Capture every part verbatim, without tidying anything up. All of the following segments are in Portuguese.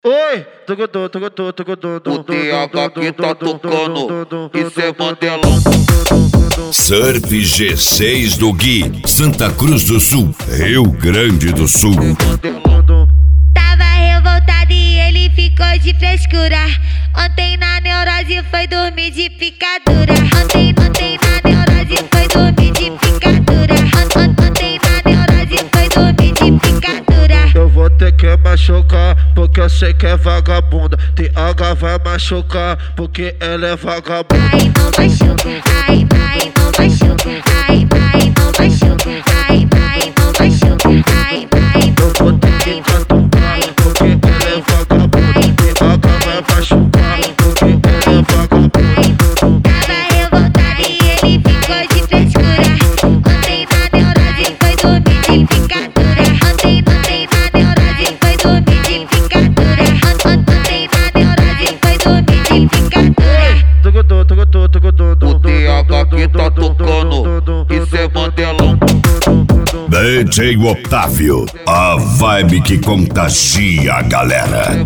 Oi, tugodô, tugodô, tugodô, O T H que tá tocando, isso é Mandelão. Surf G seis do Gui, Santa Cruz do Sul, Rio Grande do Sul. Tava revoltado e ele ficou de frescura. Ontem na neurose foi dormir de picadura. Ontem, ontem na neurose foi dormir de picadura. Ontem na neurose foi dormir de picadura. Eu vou ter que machucar, porque eu sei que é vagabunda. T H vai machucar, porque ela é vagabunda. Ai, não machuca, ai, ai, não machuca, ai, ai, não machuca, ai, ai, não machuca, ai, ai, Eu vou ter que catucar, porque ela é vagabunda. T H vai machucar, porque ela é vagabunda. Tava revoltado e ele ficou de frescura. Ontem na neurose foi dormir de picadura. Ontem, ontem na neurose foi dormir de picadura. Ontem na neurose foi dormir de picadura. Tugodô, tugodô, tugodô, O T H que tá tocando, isso é Mandelão. D J Otávio, a vibe que contagia a galera.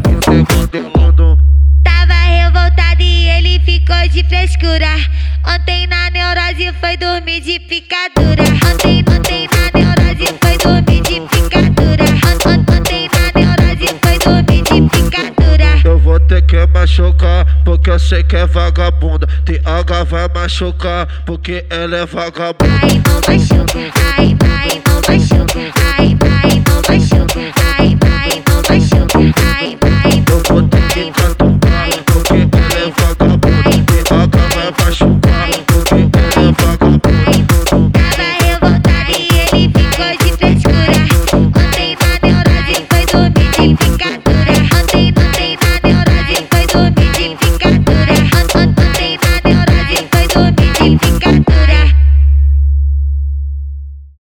Tava revoltado e ele ficou de frescura. Ontem na neurose foi dormir de picadura. Ontem, ontem na neurose foi dormir de picadura. Ontem na neurose foi dormir de picadura. Eu vou ter que machucar, porque eu sei que é vagabunda. T H vai machucar, porque ela é vagabunda. Ai, não machuca, ai, ai, não machuca, ai, ai, não machuca, ai, ai, não machuca, ai.